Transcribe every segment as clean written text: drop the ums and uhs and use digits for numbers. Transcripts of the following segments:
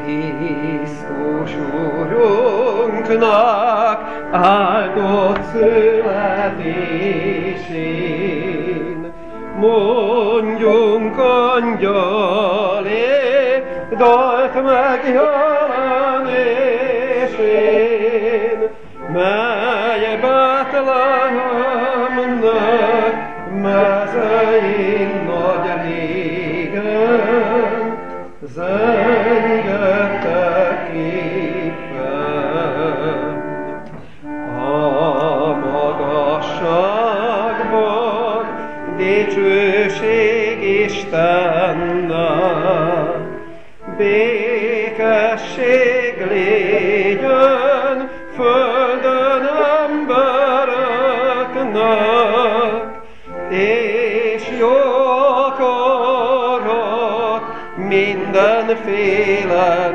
Krisztus Urunknak áldott születésén, mondjunk angyalé, dalt megjelenésén, mely Betlehemnek mezein nagy régen, zengettek éppen. A magasságban dicsőség Istennek, békesség légyen földön embereknek, és jó akarat mindenféle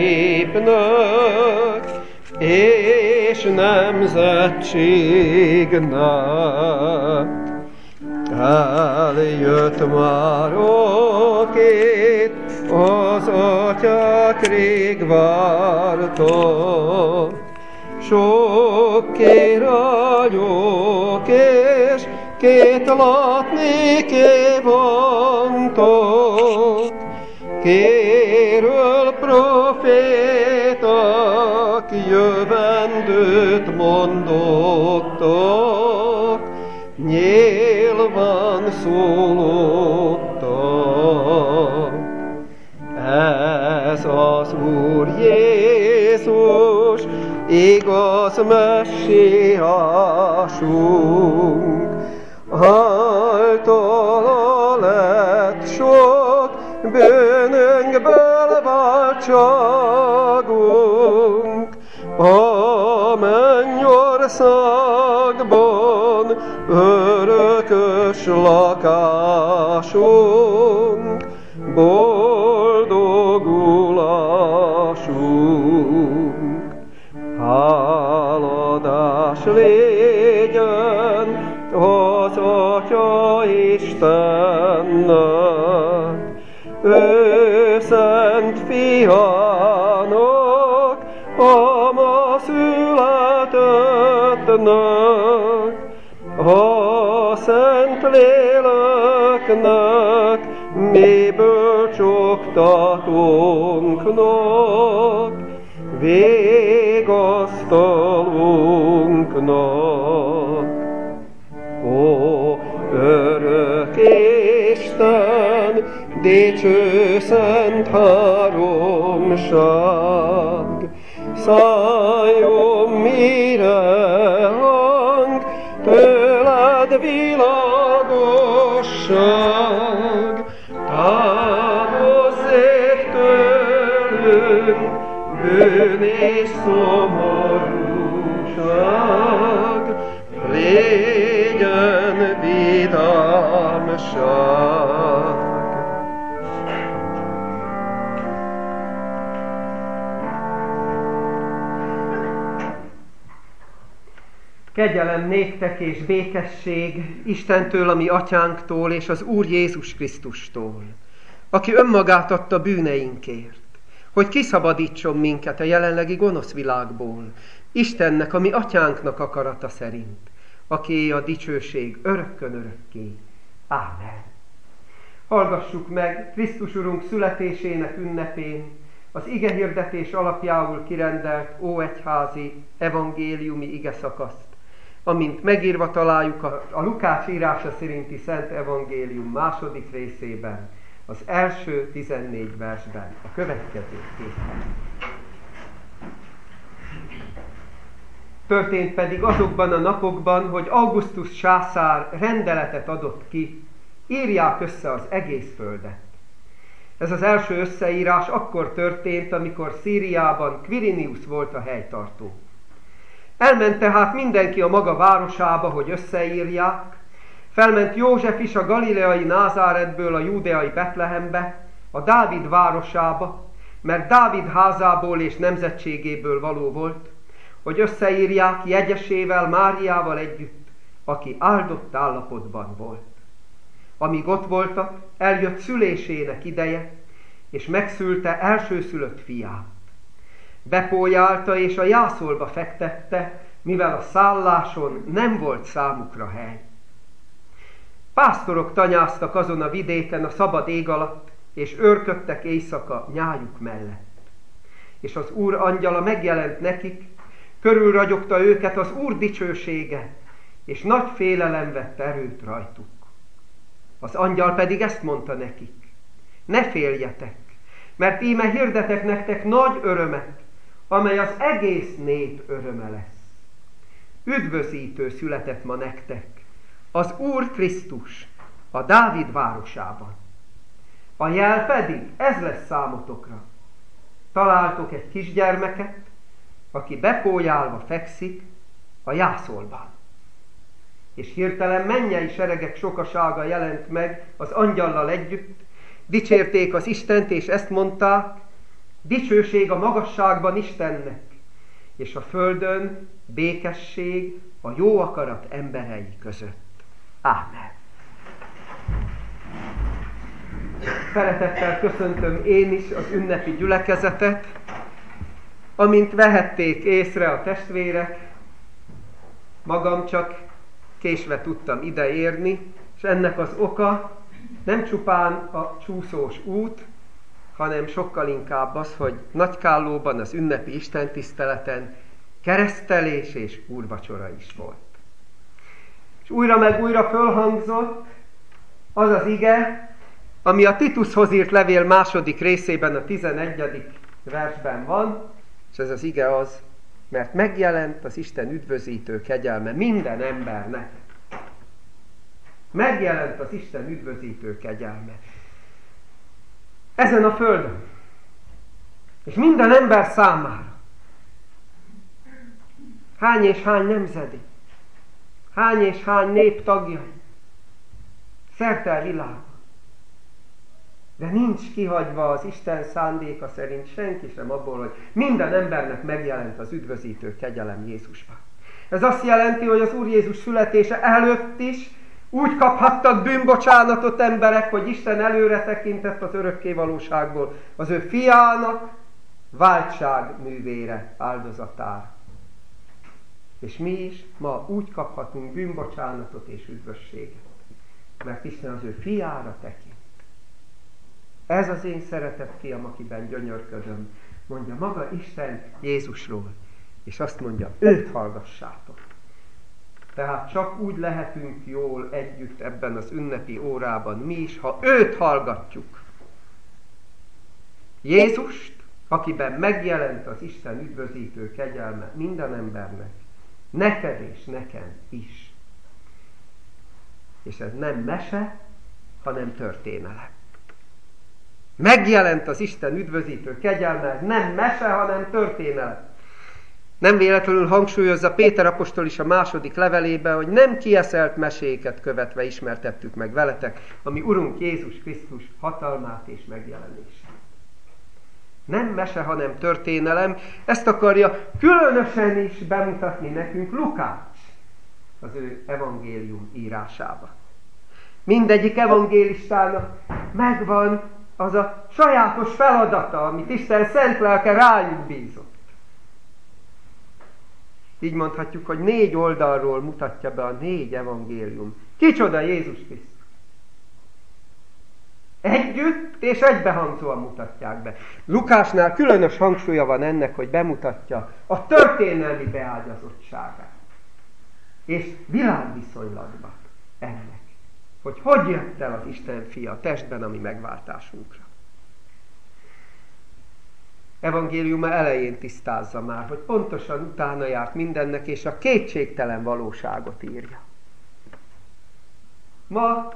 népnek és nemzetségnek. Eljött már a két, az atyák rég vártak, sok királyok és két látni kívántak, kéről proféták jövendőt mondottak, nyilván szólottak. Ez az Úr Jézus, igaz messiásunk, általa lett sok bűnünkből váltságunk, a mennyországban örökös lakásunk, boldogulásunk. Háladás légyen az Atya Istennek, ő szent fiának, a ma születettnek, a szent léleknek, mi bölcsoktatónknak, végasztalunknak. Ó, örök Isten, dicső szent háromság, szálljon mire hang, tőled világosság, távozzék tőlünk bűn és szomorúság, légyen vidámság. Kegyelem néktek és békesség Istentől, a mi atyánktól, és az Úr Jézus Krisztustól, aki önmagát adta bűneinkért, hogy kiszabadítson minket a jelenlegi gonosz világból, Istennek, a mi atyánknak akarata szerint, akié a dicsőség örökkön örökké. Ámen. Hallgassuk meg Krisztus Urunk születésének ünnepén az igehirdetés alapjául kirendelt óegyházi evangéliumi igeszakaszt, amint megírva találjuk a Lukács írása szerinti Szent Evangélium második részében, az első 14 versben, a következőképpen. Történt pedig azokban a napokban, hogy Augustus császár rendeletet adott ki, írják össze az egész földet. Ez az első összeírás akkor történt, amikor Szíriában Quirinius volt a helytartó. Elment tehát mindenki a maga városába, hogy összeírják. Felment József is a galileai Názáretből a júdeai Betlehembe, a Dávid városába, mert Dávid házából és nemzetségéből való volt, hogy összeírják jegyesével, Máriával együtt, aki áldott állapotban volt. Amíg ott voltak, eljött szülésének ideje, és megszülte elsőszülött fiát. Bepójálta és a jászolba fektette, mivel a szálláson nem volt számukra hely. Pásztorok tanyáztak azon a vidéken a szabad ég alatt, és őrködtek éjszaka nyájuk mellett. És az Úr angyala megjelent nekik, körülragyogta őket az Úr dicsősége, és nagy félelem vett erőt rajtuk. Az angyal pedig ezt mondta nekik: ne féljetek, mert íme hirdetek nektek nagy örömet, amely az egész nép öröme lesz. Üdvözítő született ma nektek, az Úr Krisztus, a Dávid városában. A jel pedig ez lesz számotokra. Találtok egy kisgyermeket, aki bepójálva fekszik a jászolban. És hirtelen mennyei seregek sokasága jelent meg az angyallal együtt, dicsérték az Istent, és ezt mondták: dicsőség a magasságban Istennek, és a földön békesség a jó akarat emberei között. Ámen. Szeretettel köszöntöm én is az ünnepi gyülekezetet. Amint vehették észre a testvérek, magam csak késve tudtam ideérni, és ennek az oka nem csupán a csúszós út, hanem sokkal inkább az, hogy Nagykállóban az ünnepi istentiszteleten keresztelés és úrvacsora is volt. És újra meg újra fölhangzott az az ige, ami a Titushoz írt levél második részében, a 11. versben van, és ez az ige az: mert megjelent az Isten üdvözítő kegyelme minden embernek. Megjelent az Isten üdvözítő kegyelme ezen a földön, és minden ember számára. Hány és hány nemzedék, hány és hány nép tagjai, szerte a világon. De nincs kihagyva az Isten szándéka szerint senki sem abból, hogy minden embernek megjelent az üdvözítő kegyelem Jézusban. Ez azt jelenti, hogy az Úr Jézus születése előtt is úgy kaphattak bűnbocsánatot emberek, hogy Isten előre tekintett az örökké valóságból az ő fiának váltság művére, áldozatára. És mi is ma úgy kaphatunk bűnbocsánatot és üdvösséget, mert Isten az ő fiára tekint. Ez az én szeretett fiam, akiben gyönyörködöm, mondja maga Isten Jézusról, és azt mondja: őt hallgassátok. Tehát csak úgy lehetünk jól együtt ebben az ünnepi órában mi is, ha őt hallgatjuk. Jézust, akiben megjelent az Isten üdvözítő kegyelme minden embernek, neked és nekem is. És ez nem mese, hanem történelem. Megjelent az Isten üdvözítő kegyelme, ez nem mese, hanem történelem. Nem véletlenül hangsúlyozza Péter apostol is a második levelében, hogy nem kieszelt meséket követve ismertettük meg veletek, ami Urunk Jézus Krisztus hatalmát és megjelenését. Nem mese, hanem történelem. Ezt akarja különösen is bemutatni nekünk Lukács az ő evangélium írásában. Mindegyik evangélistának megvan az a sajátos feladata, amit Isten szent lelke rájuk bízott. Így mondhatjuk, hogy 4 oldalról mutatja be a 4 evangélium. Kicsoda Jézus Krisztus? Együtt és egybehangzóan mutatják be. Lukásnál különös hangsúlya van ennek, hogy bemutatja a történelmi beágyazottságát. És világviszonylatban ennek, hogy jött el az Isten fia testben a mi megváltásunkra. Evangéliuma elején tisztázza már, hogy pontosan utána járt mindennek, és a kétségtelen valóságot írja. Ma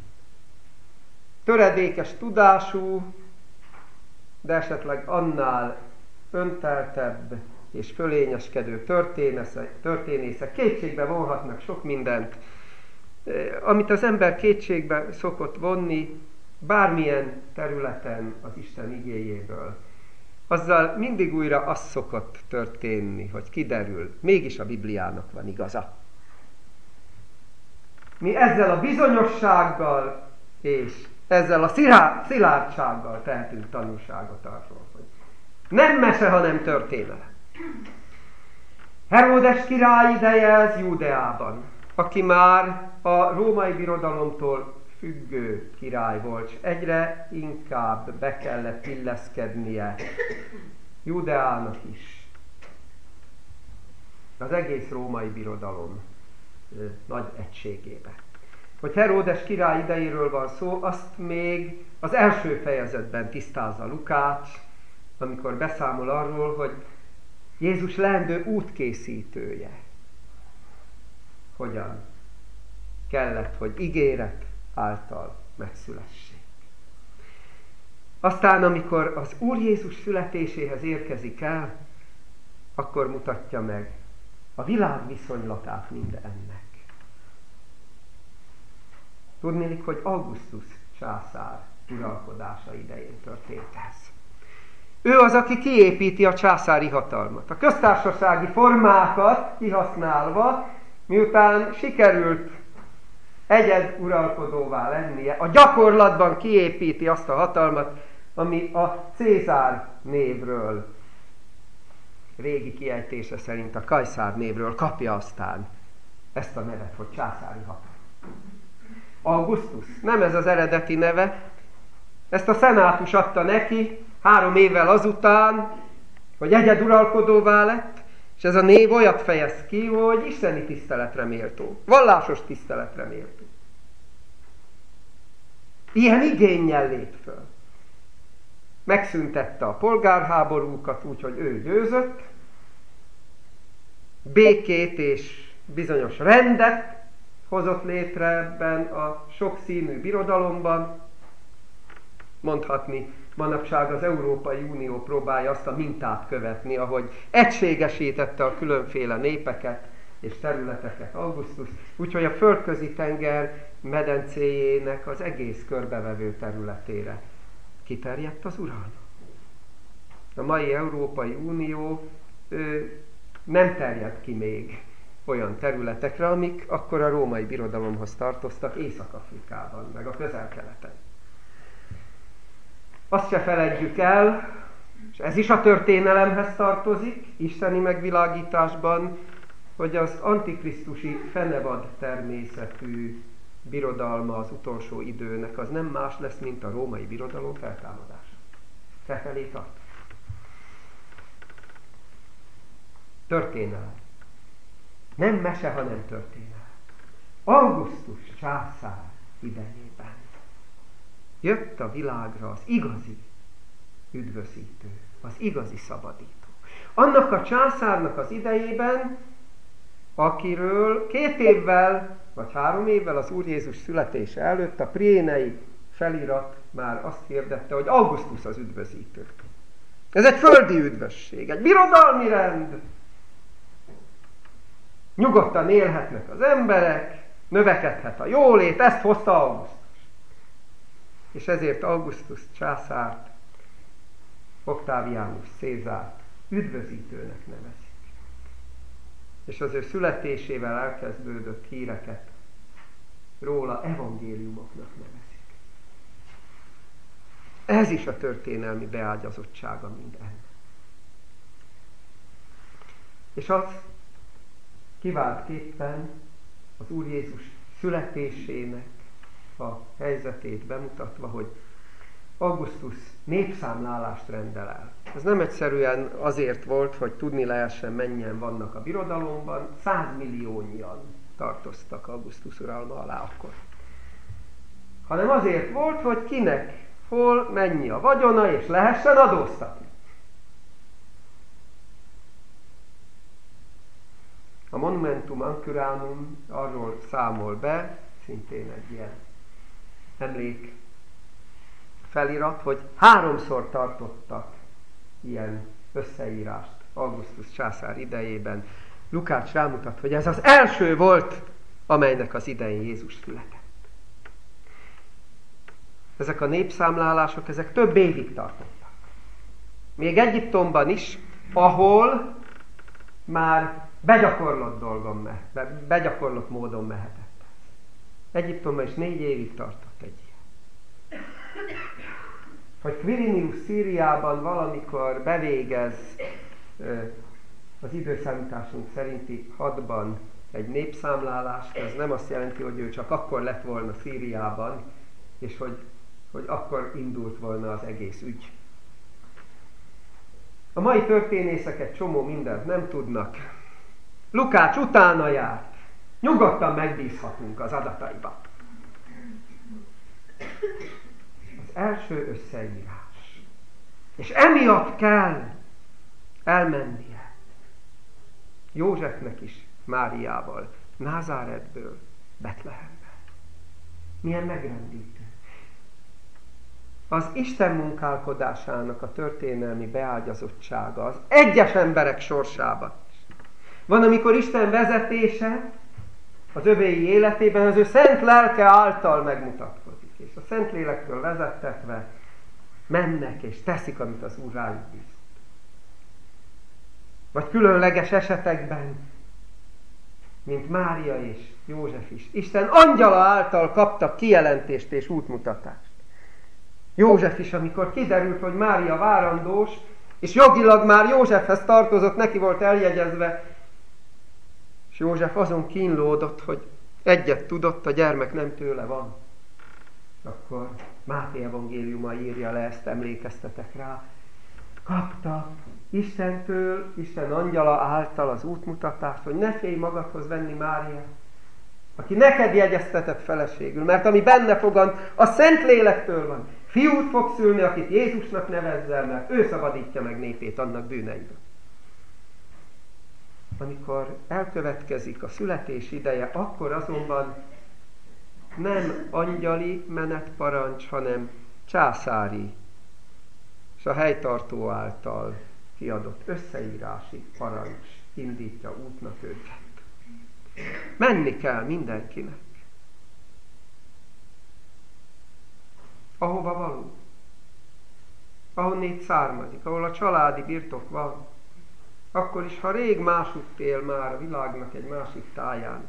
töredékes tudású, de esetleg annál önteltebb és fölényeskedő történészek kétségbe vonhatnak sok mindent, amit az ember kétségbe szokott vonni bármilyen területen az Isten igéjéből. Azzal mindig újra az szokott történni, hogy kiderül, mégis a Bibliának van igaza. Mi ezzel a bizonyossággal és ezzel a szilárdsággal tehetünk tanúságot arról, hogy nem mese, hanem történelem. Heródes király ideje ez Júdeában, aki már a római birodalomtól függő király volt, és egyre inkább be kellett illeszkednie Júdeának is. Az egész római birodalom nagy egységébe. Hogy Heródes király idejéről van szó, azt még az első fejezetben tisztázza Lukács, amikor beszámol arról, hogy Jézus leendő útkészítője hogyan kellett, hogy ígéret által megszülessék. Aztán, amikor az Úr Jézus születéséhez érkezik el, akkor mutatja meg a világ viszonylatát mindennek. Tudnélik, hogy Augustus császár uralkodása idején történt ez. Ő az, aki kiépíti a császári hatalmat. A köztársasági formákat kihasználva, miután sikerült egyed uralkodóvá lennie, a gyakorlatban kiépíti azt a hatalmat, ami a Cézár névről, régi kiejtése szerint a Kajszár névről kapja aztán ezt a nevet, hogy császári hatalom. Augustus, nem ez az eredeti neve, ezt a szenátus adta neki 3 évvel azután, hogy egyeduralkodóvá lett, és ez a név olyat fejez ki, hogy isteni tiszteletre méltó, vallásos tiszteletre méltó. Ilyen igénnyel lép föl. Megszüntette a polgárháborúkat úgy, hogy ő győzött, békét és bizonyos rendet hozott létre ebben a sokszínű birodalomban. Mondhatni, manapság az Európai Unió próbálja azt a mintát követni, ahogy egységesítette a különféle népeket és területeket Augustus, úgyhogy a földközi tenger medencéjének az egész körbevevő területére kiterjedt az uralma. A mai Európai Unió nem terjed ki még olyan területekre, amik akkor a római birodalomhoz tartoztak Észak-Afrikában, meg a Közel-Keleten. Azt se feledjük el, és ez is a történelemhez tartozik, isteni megvilágításban, hogy az antikrisztusi fenevad természetű birodalma az utolsó időnek az nem más lesz, mint a római birodalom feltámadása. Fefelé tart. Történelem. Nem mese, hanem történelem. Augustus császár idejében jött a világra az igazi üdvözítő, az igazi szabadító. Annak a császárnak az idejében, akiről 2 évvel, vagy 3 évvel az Úr Jézus születése előtt a priénei felirat már azt hirdette, hogy Augustus az üdvözítő. Ez egy földi üdvösség, egy birodalmi rend. Nyugodtan élhetnek az emberek, növekedhet a jólét, ezt hozta Augustus. És ezért Augustus császárt, Octavianus Cézárt üdvözítőnek nevezik. És az ő születésével elkezdődött híreket róla evangéliumoknak nevezik. Ez is a történelmi beágyazottsága minden. És az kiváltképpen az Úr Jézus születésének a helyzetét bemutatva, hogy Augustus népszámlálást rendel el. Ez nem egyszerűen azért volt, hogy tudni lehessen, mennyien vannak a birodalomban, 100 milliónyian tartoztak Augustus uralma alá akkor. Hanem azért volt, hogy kinek, hol, mennyi a vagyona, és lehessen adóztatni. A Monumentum Ancuranum arról számol be, szintén egy ilyen emlék felirat, hogy 3-szor tartottak ilyen összeírást Augustus császár idejében. Lukács rámutat, hogy ez az első volt, amelynek az idején Jézus született. Ezek a népszámlálások, ezek több évig tartottak. Még Egyiptomban is, ahol már begyakorlott módon mehetett. Egyiptomban is 4 évig tartott egy ilyen. hogy Quirinius Szíriában valamikor bevégez az időszámításunk szerinti 6-ban egy népszámlálást, ez nem azt jelenti, hogy ő csak akkor lett volna Szíriában, és hogy akkor indult volna az egész ügy. A mai történészek egy csomó mindent nem tudnak. Lukács utána járt. Nyugodtan megbízhatunk az adataiba. Az első összeírás. És emiatt kell elmennie Józsefnek is Máriával, Názáretből Betlehembe. Milyen megrendítő. Az Isten munkálkodásának a történelmi beágyazottsága az egyes emberek sorsában is. Van, amikor Isten vezetése az övéi életében az ő szent lelke által megmutatkozik. És a szent lélektől vezettetve mennek és teszik, amit az Úr rájuk bízott. Vagy különleges esetekben, mint Mária és József is. Isten angyala által kaptak kijelentést és útmutatást. József is, amikor kiderült, hogy Mária várandós, és jogilag már Józsefhez tartozott, neki volt eljegyezve, és József azon kínlódott, hogy egyet tudott, a gyermek nem tőle van. Akkor Máté evangéliuma írja le, ezt emlékeztetek rá. Kapta Istentől, Isten angyala által az útmutatást, hogy ne félj magadhoz venni Máriát, aki neked jegyeztetett feleségül, mert ami benne fogant, a Szentlélektől van. Fiút fog szülni, akit Jézusnak nevezzel, mert ő szabadítja meg népét annak bűneiből. Amikor elkövetkezik a születés ideje, akkor azonban nem angyali menetparancs, hanem császári, és a helytartó által kiadott összeírási parancs indítja útnak őket. Menni kell mindenkinek. Ahova való. Ahonnét származik, ahol a családi birtok van. Akkor is, ha rég másutt él már a világnak egy másik táján.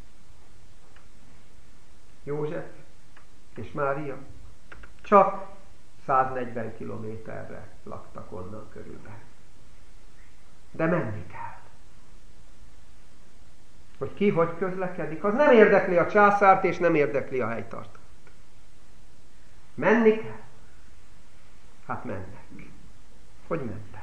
József és Mária csak 140 kilométerre laktak onnan körülbelül. De menni kell. Hogy ki hogy közlekedik, az nem érdekli a császárt és nem érdekli a helytartót. Menni kell? Hát mennek. Hogy mentek?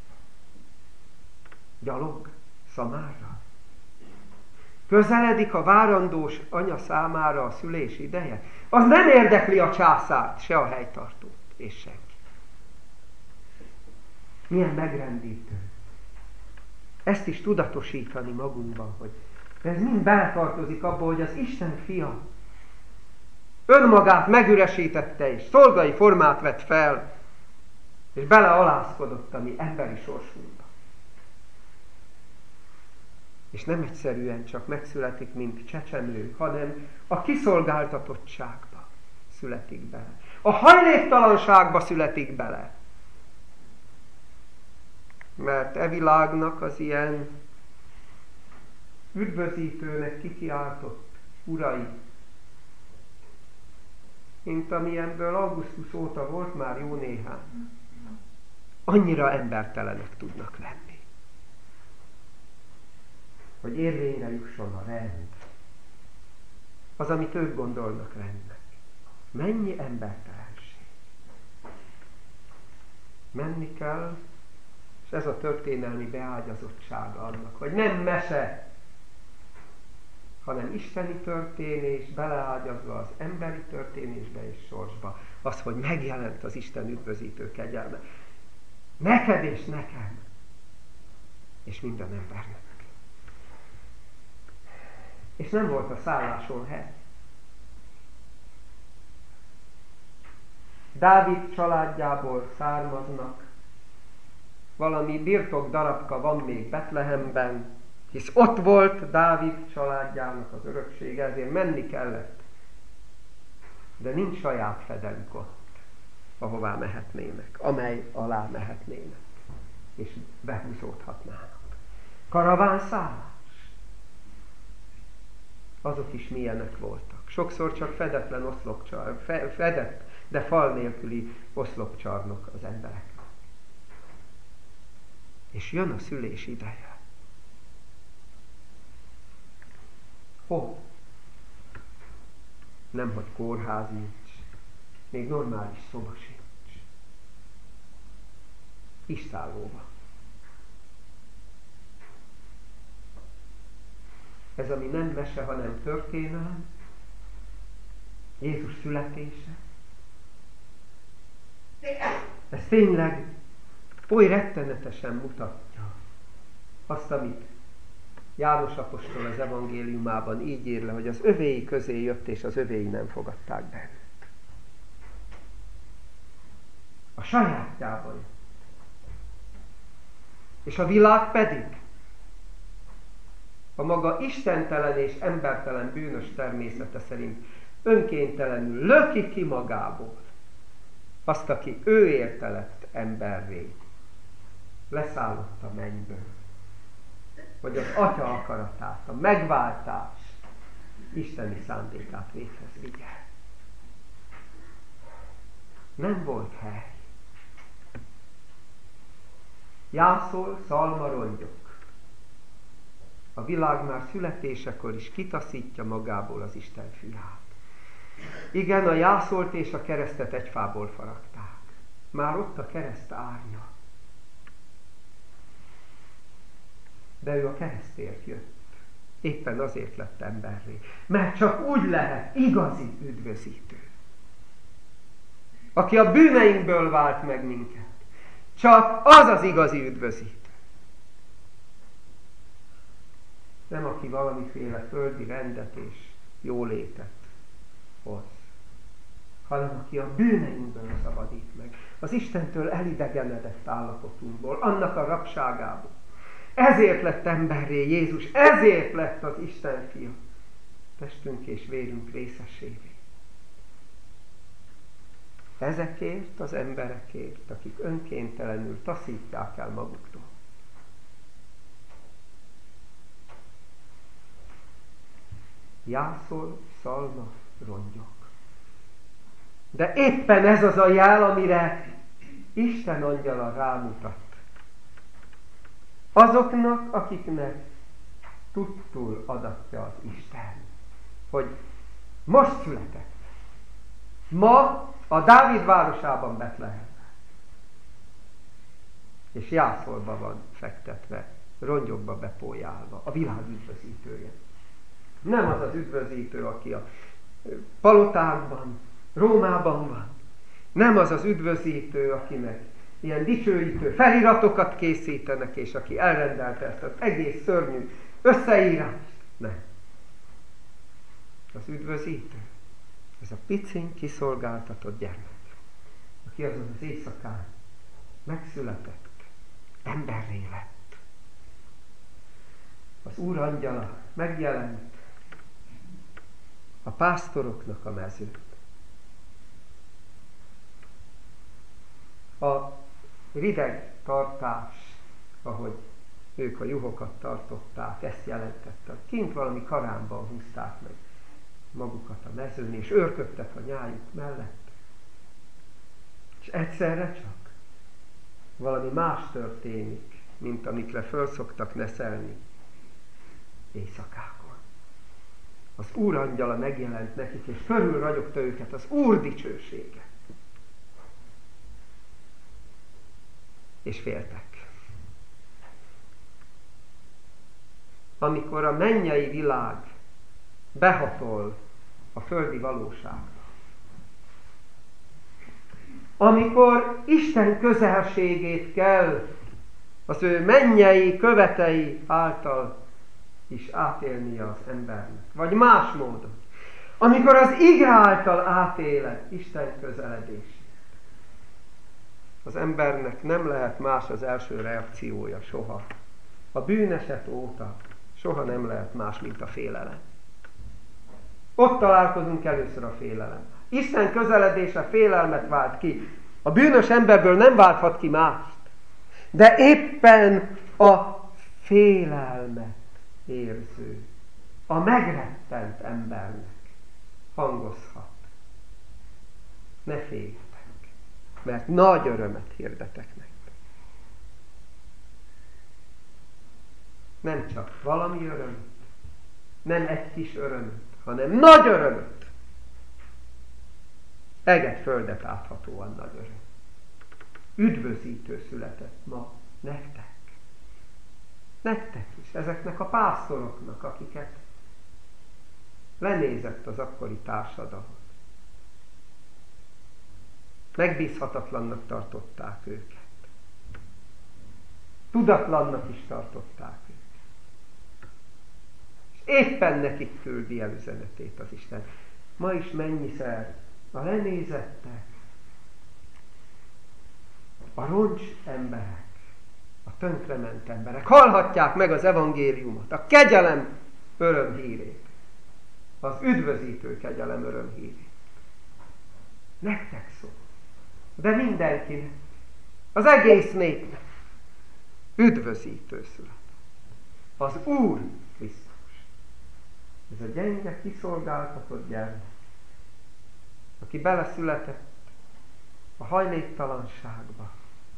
Gyalog? Szamárra? Közeledik a várandós anya számára a szülés ideje? Az nem érdekli a császárt, se a helytartót, és senki. Milyen megrendítő. Ezt is tudatosítani magunkban, hogy ez mind beletartozik abba, hogy az Isten fia önmagát megüresítette, és szolgai formát vett fel, és belealázkodott a mi emberi sorsunkba. És nem egyszerűen csak megszületik, mint csecsemő, hanem a kiszolgáltatottságba születik bele. A hajléktalanságba születik bele. Mert e világnak az ilyen üdvözítőnek kikiáltott urai, mint amilyenből augusztus óta volt már jó néhány, annyira embertelenek tudnak lenni, hogy érvényre jusson a rend, az, amit ők gondolnak rendnek. Mennyi embertelenség. Menni kell, és ez a történelmi beágyazottsága annak, hogy nem mese, hanem isteni történés, beleágyazva az emberi történésbe és sorsba. Az, hogy megjelent az Isten üdvözítő kegyelme. Neked és nekem, és minden embernek. És nem volt a szálláson hely. Dávid családjából származnak, valami birtok darabka van még Betlehemben, hisz ott volt Dávid családjának az öröksége, ezért menni kellett. De nincs saját fedelük ott, ahová mehetnének, amely alá mehetnének, és behúzódhatnának. Karavánszállás. Azok is milyenek voltak. Sokszor csak fedetlen oszlopcsal, fedett de fal nélküli oszlopcsarnok az emberek. És jön a szülés ideje. Hol? Nem, hogy kórház nincs, még normális szoba sincs. Istállóba. Ez, ami nem mese, hanem történelem, Jézus születése, ez tényleg oly rettenetesen mutatja azt, amit János apostol az evangéliumában így ír le, hogy az övéi közé jött, és az övéi nem fogadták be őt. A sajátjában jött. És a világ pedig a maga istentelen és embertelen bűnös természete szerint önkéntelenül löki ki magából azt, aki ő érte lett emberré, leszállott a mennyből, hogy az Atya akaratát, a megváltás isteni szándékát véghez vigye. Nem volt hely. Jászol, szalma, rongyok. A világ már születésekor is kitaszítja magából az Isten fiát. Igen, a jászolt és a keresztet egy fából faragták. Már ott a kereszt árnya. De ő a keresztért jött. Éppen azért lett emberré. Mert csak úgy lehet igazi üdvözítő. Aki a bűneinkből vált meg minket. Csak az az igazi üdvözítő. Nem aki valamiféle földi rendet és jólétet hoz, hanem aki a bűneinkből szabadít meg. Az Istentől elidegenedett állapotunkból, annak a rabságából. Ezért lett emberré Jézus, ezért lett az Isten fia. Testünk és vérünk részesévé. Ezekért az emberekért, akik önkéntelenül taszítják el maguktól. Jászol, szalma, rongyok. De éppen ez az a jel, amire Isten angyala rámutat. Azoknak, akiknek tudtul adatja az Isten, hogy most született. Ma a Dávid városában, Betlehemben. És Jászolba van fektetve, rongyokba bepójálva, a világ üdvözítője. Nem az az üdvözítő, aki a palotákban, Rómában van. Nem az az üdvözítő, akinek ilyen dicsőítő feliratokat készítenek, és aki elrendelte ezt az egész szörnyű összeírást. Nem. Az üdvözítő, ez a piciny, kiszolgáltatott gyermek, aki azon az éjszakán megszületett, emberré lett. Az Úr angyala megjelent a pásztoroknak a mezőn. A rideg tartás, ahogy ők a juhokat tartották, ezt jelentette. Kint valami karámban húzták meg magukat a mezőn, és őrködtek a nyájuk mellett. És egyszerre csak valami más történik, mint amikre föl szoktak neszelni éjszakákon. Az Úr angyala megjelent nekik, és körül ragyogta őket az Úr dicsősége. És féltek. Amikor a mennyei világ behatol a földi valóságra, amikor Isten közelségét kell az ő mennyei követei által is átélnie az embernek, vagy más módon, amikor az ige által átéled Isten közeledését, az embernek nem lehet más az első reakciója soha. A bűneset óta soha nem lehet más, mint a félelem. Ott találkozunk először a félelem. Isten közeledése félelmet vált ki. A bűnös emberből nem válthat ki mást. De éppen a félelmet érző, a megrettent embernek hangozhat ne féljetek, mert nagy örömet hirdetek nektek. Nem csak valami örömöt, nem egy kis örömöt, hanem nagy örömöt. Eget földet áthatóan nagy öröm. Üdvözítő született ma nektek. Nektek is, ezeknek a pásztoroknak, akiket lenézett az akkori társadalom. Megbízhatatlannak tartották őket. Tudatlannak is tartották őket. És éppen nekik küldi el üzenetét az Isten. Ma is mennyiszer a lenézettek, a roncs emberek, a tönkrement emberek hallhatják meg az evangéliumot, a kegyelem örömhírét, az üdvözítő kegyelem örömhírét. Nektek szól, de mindenkinek, az egész népnek üdvözítő született. Az Úr Krisztus. Ez a gyenge, kiszolgáltatott gyermek, aki beleszületett a hajléktalanságba,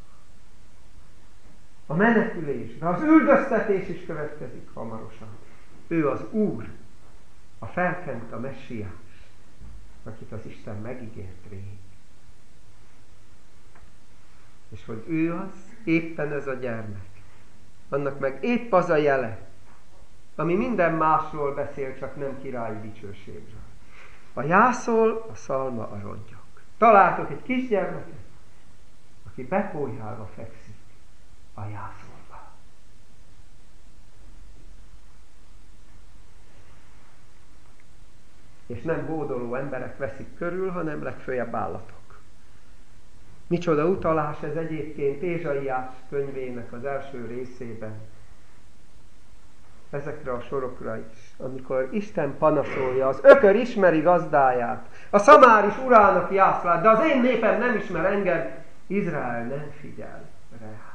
a menekülésbe, az üldöztetés is következik hamarosan. Ő az Úr, a felkent, a Messiás, akit az Isten megígért rég. És hogy ő az, éppen ez a gyermek, annak meg épp az a jele, ami minden másról beszél, csak nem királyi dicsőségről. A jászol, a szalma, a rongyok. Találtok egy kisgyermeket, aki bepójálva fekszik a jászolba. És nem hódoló emberek veszik körül, hanem legfőjebb állatok. Micsoda utalás ez egyébként Ézsaiás könyvének az első részében. Ezekre a sorokra is, amikor Isten panaszolja, az ökör ismeri gazdáját, a szamár is urának jászlát, de az én népem nem ismer engem, Izrael nem figyel rá.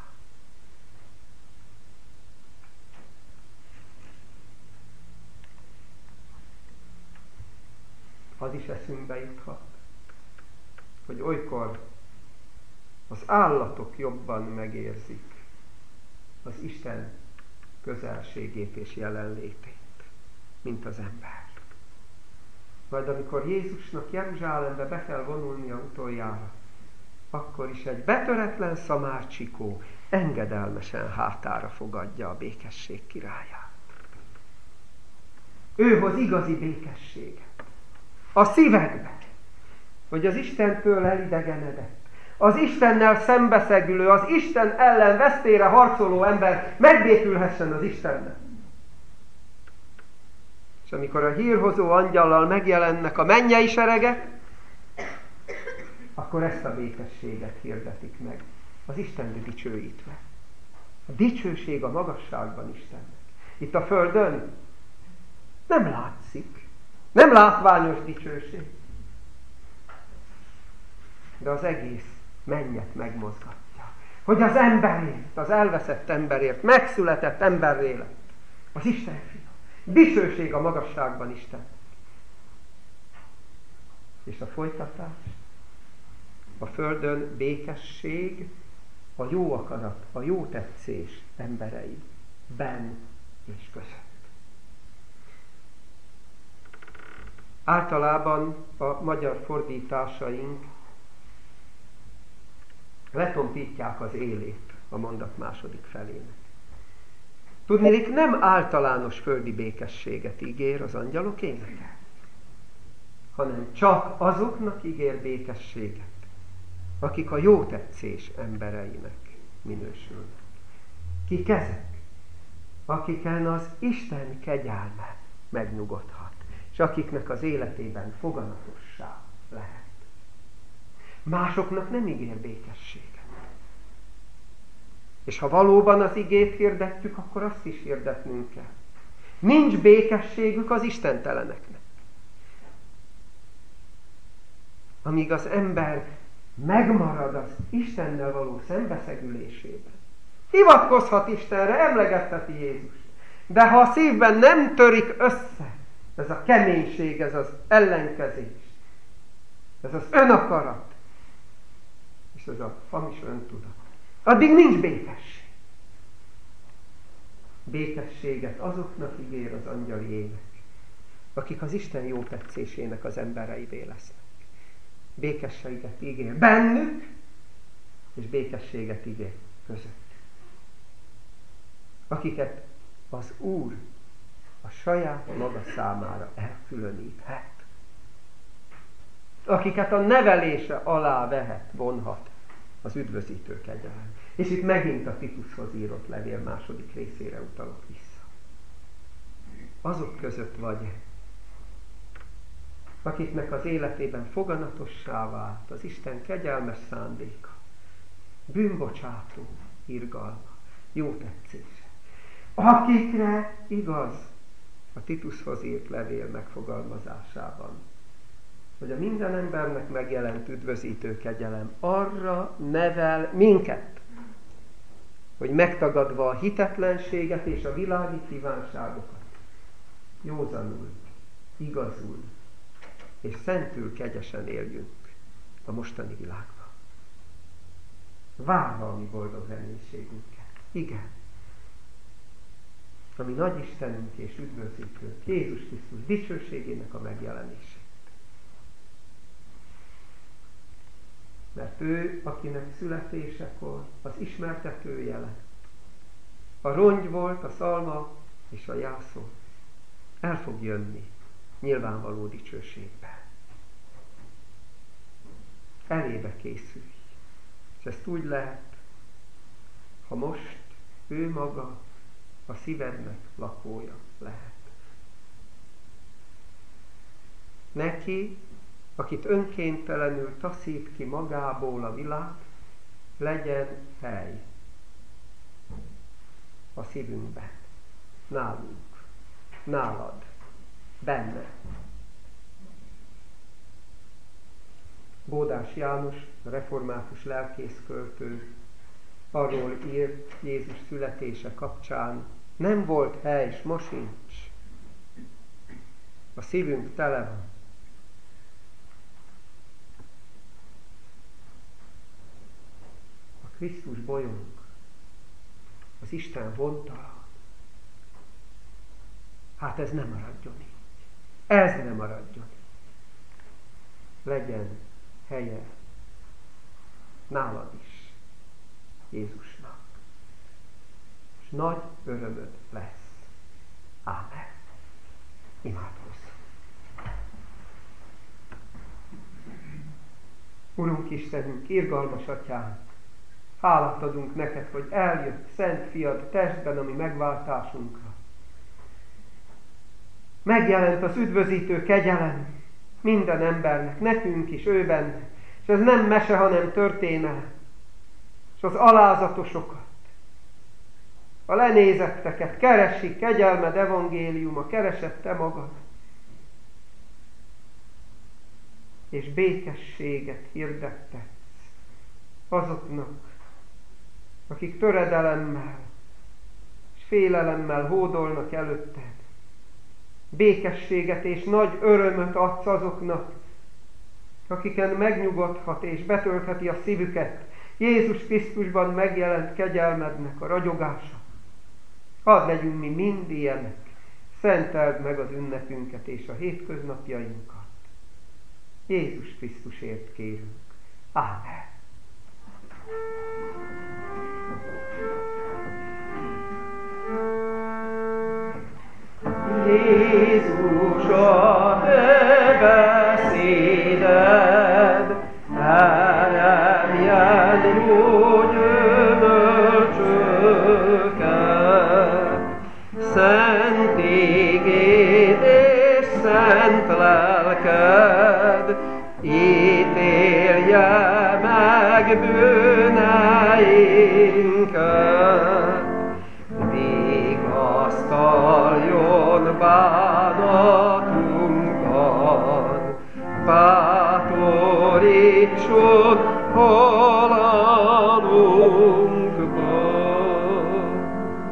Az is eszünkbe juthat, hogy olykor az állatok jobban megérzik az Isten közelségét és jelenlétét, mint az ember. Majd amikor Jézusnak Jeruzsálembe be kell vonulnia utoljára, akkor is egy betöretlen szamárcsikó engedelmesen hátára fogadja a békesség királyát. Ő hoz igazi békességet a szívekbe, hogy az Istentől elidegenedett, az Istennel szembeszegülő, az Isten ellen vesztére harcoló ember megbékülhessen az Istennel. És amikor a hírhozó angyallal megjelennek a mennyei seregek, akkor ezt a békességet hirdetik meg, az Isten dicsőítve. A dicsőség a magasságban Istennek. Itt a földön nem látszik, nem látványos dicsőség, de az egész mennyet megmozgatja. Hogy az emberért, az elveszett emberért, megszületett emberré lett az Isten fia. Dicsőség a magasságban Isten. És a folytatás? A földön békesség, a jó akarat, a jó tetszés embereiben és között. Általában a magyar fordításaink letompítják az élét a mondat második felének. Tudniillik, nem általános földi békességet ígér az angyalok éneke, hanem csak azoknak ígér békességet, akik a jó tetszés embereinek minősülnek. Kik ezek? Akiken az Isten kegyelme megnyugodhat, és akiknek az életében foganatossá lehet. Másoknak nem ígér békességet. És ha valóban az igét hirdetjük, akkor azt is hirdetnünk kell. Nincs békességük az istenteleneknek. Amíg az ember megmarad az Istennel való szembeszegülésében. Hivatkozhat Istenre, emlegetheti Jézust. De ha a szívben nem törik össze ez a keménység, ez az ellenkezés, ez az önakarat, és ez a hamis öntudat, addig nincs békesség. Békességet azoknak ígér az angyali ének, akik az Isten jó tetszésének az embereivé lesznek. Békességet ígér bennük, és békességet ígér között. Akiket az Úr a saját maga számára elkülöníthet. Akiket a nevelése alá vehet, vonhat az üdvözítő kegyelem. És itt megint a Titushoz írott levél második részére utalok vissza. Azok között vagy, akiknek az életében foganatossá vált az Isten kegyelmes szándéka, bűnbocsátó irgalma, jó tetszése. Akikre igaz a Titushoz írt levél megfogalmazásában, hogy a minden embernek megjelent üdvözítő kegyelem arra nevel minket, hogy megtagadva a hitetlenséget és a világi kívánságokat, józanul, igazul és szentül kegyesen éljünk a mostani világban. Várva a mi boldog reménységünket. Igen. A mi nagy Istenünk és üdvözítőnk, Jézus Krisztus dicsőségének a megjelenését. Mert ő, akinek születésekor az ismertetője lett, a rongy volt, a szalma és a jászol, el fog jönni nyilvánvaló dicsőségbe. Elébe készülj. És ezt úgy lehet, ha most ő maga a szívednek lakója lehet. Neki, akit önkéntelenül taszít ki magából a világ, legyen hely a szívünkben, nálunk, nálad, benne. Bódás János, a református lelkészköltő arról írt Jézus születése kapcsán, nem volt hely, és ma sincs. A szívünk tele van. A Krisztus bolyong, az Isten vontalan. Hát ez nem maradjon így. Ez nem maradjon így. Legyen helye nálad is, Jézusnak. És nagy örömöd lesz. Ámen. Imádkozzunk. Urunk Istenünk, irgalmas Atyánk, hálát adunk neked, hogy eljött Szent Fiad testben a mi megváltásunkra. Megjelent az üdvözítő kegyelem minden embernek, nekünk is, ő benne. És ez nem mese, hanem történelem. És az alázatosokat, a lenézetteket keresi kegyelmed evangéliuma, keresed te magad. És békességet hirdettetsz azoknak, akik töredelemmel és félelemmel hódolnak előtted. Békességet és nagy örömöt adsz azoknak, akiken megnyugodhat és betöltheti a szívüket Jézus Krisztusban megjelent kegyelmednek a ragyogása. Hadd legyünk mi mind ilyenek, szenteld meg az ünnepünket és a hétköznapjainkat. Jézus Krisztusért kérünk. Ámen. Jézus, a te beszéded, teremjen jó gyümölcsöket, szent igéd és szent lelked, ítélje meg bűneinket.